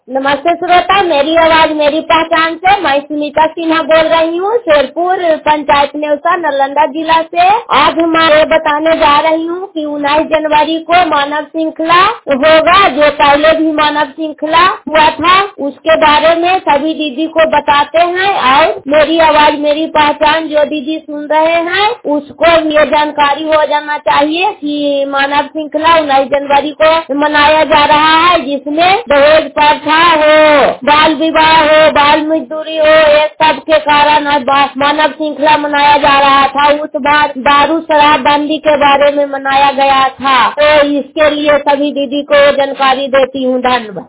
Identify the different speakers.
Speaker 1: नमस्ते श्रोता, मेरी आवाज मेरी पहचान से मैं सुनीता सिन्हा बोल रही हूँ, शेरपुर पंचायत नेवसा नालंदा जिला से। आज हम ये बताने जा रही हूँ कि 19 जनवरी को मानव श्रृंखला होगा, जो पहले भी मानव श्रृंखला हुआ था, उसके बारे में सभी दीदी को बताते हैं। और मेरी आवाज मेरी पहचान जो दीदी सुन रहे हैं उसको ये जानकारी हो जाना चाहिए कि मानव श्रृंखला 19 जनवरी को मनाया जा रहा है, जिसमें दहेज प्रथा हो, बाल विवाह हो, बाल मजदूरी हो, ये सब के कारण मानव श्रृंखला मनाया जा रहा था। उस बार दारू शराब बंदी के बारे में मनाया गया था, तो इसके लिए सभी दीदी को जानकारी देती हूँ। धन्यवाद।